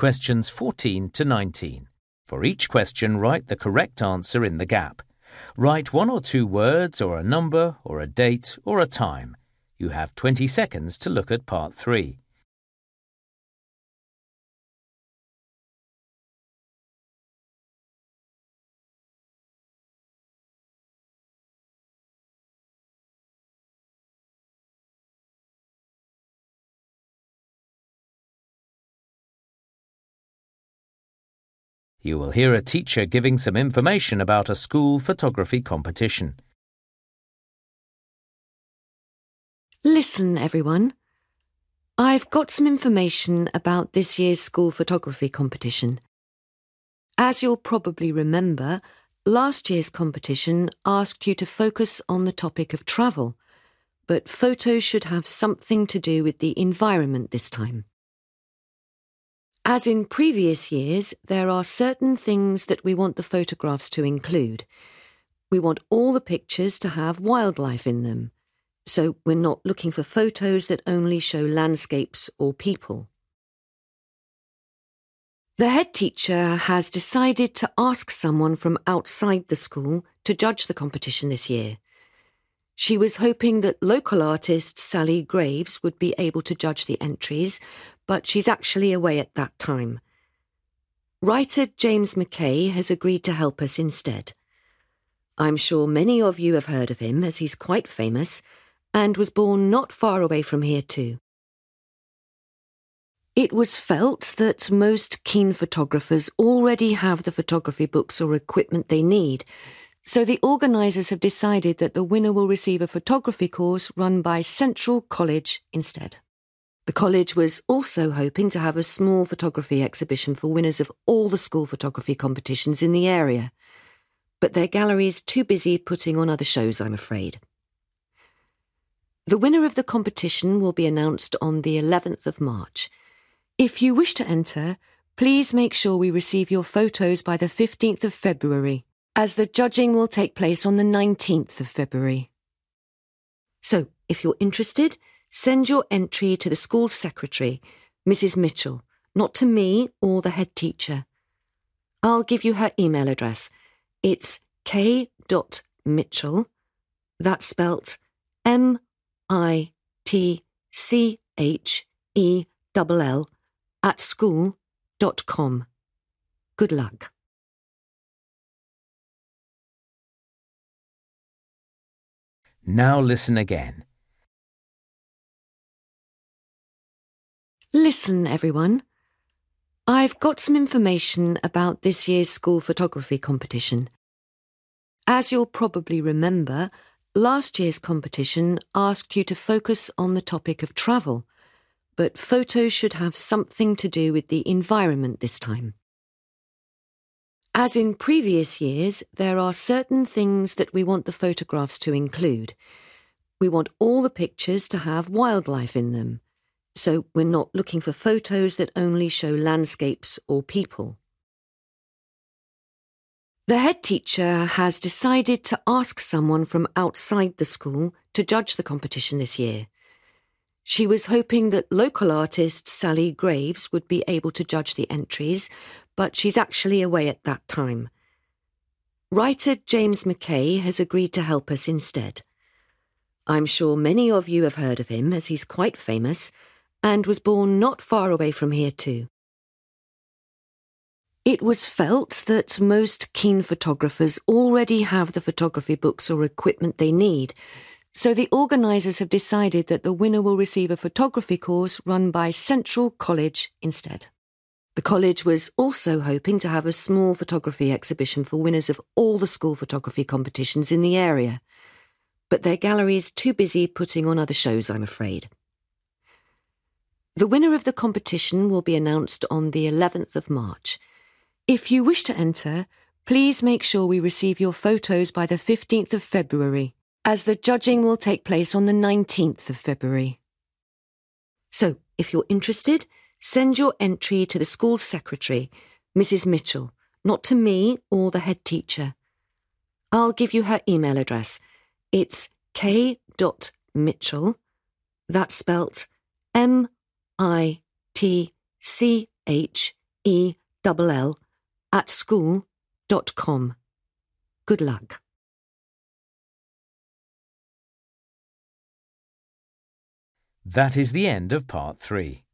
questions 14 to 19. For each question, write the correct answer in the gap. Write 1 or 2 words or a number or a date or a time. You have 20 seconds to look at part 3. You will hear a teacher giving some information about a school photography competition. Listen, everyone. I've got some information about this year's school photography competition. As you'll probably remember, last year's competition asked you to focus on the topic of travel, but photos should have something to do with the environment this time. As in previous years, there are certain things that we want the photographs to include. We want all the pictures to have wildlife in them, so we're not looking for photos that only show landscapes or people. The head teacher has decided to ask someone from outside the school to judge the competition this year. She was hoping that local artist Sally Graves would be able to judge the entries, but she's actually away at that time. Writer James McKay has agreed to help us instead. I'm sure many of you have heard of him, as he's quite famous, and was born not far away from here too. It was felt that most keen photographers already have the photography books or equipment they need, so the organisers have decided that the winner will receive a photography course run by Central College instead. The college was also hoping to have a small photography exhibition for winners of all the school photography competitions in the area, but their gallery is too busy putting on other shows, I'm afraid. The winner of the competition will be announced on the 11th of March. If you wish to enter, please make sure we receive your photos by the 15th of February, as the judging will take place on the 19th of February. So, if you're interested, send your entry to the school secretary, Mrs. Mitchell, not to me or the head teacher. I'll give you her email address. It's k.mitchell, that's spelt mitchell, @school.com. Good luck. Now listen again. Listen, everyone. I've got some information about this year's school photography competition. As you'll probably remember, last year's competition asked you to focus on the topic of travel, but photos should have something to do with the environment this time. As in previous years, there are certain things that we want the photographs to include. We want all the pictures to have wildlife in them, so we're not looking for photos that only show landscapes or people. The head teacher has decided to ask someone from outside the school to judge the competition this year. She was hoping that local artist Sally Graves would be able to judge the entries, but she's actually away at that time. Writer James McKay has agreed to help us instead. I'm sure many of you have heard of him, as he's quite famous, and was born not far away from here too. It was felt that most keen photographers already have the photography books or equipment they need, so the organisers have decided that the winner will receive a photography course run by Central College instead. The college was also hoping to have a small photography exhibition for winners of all the school photography competitions in the area, but their gallery is too busy putting on other shows, I'm afraid. The winner of the competition will be announced on the 11th of March. If you wish to enter, please make sure we receive your photos by the 15th of February, as the judging will take place on the 19th of February. So, if you're interested, send your entry to the school secretary, Mrs. Mitchell, not to me or the head teacher. I'll give you her email address. It's k.mitchell, that's spelt mitchell, @school.com. Good luck. That is the end of part 3.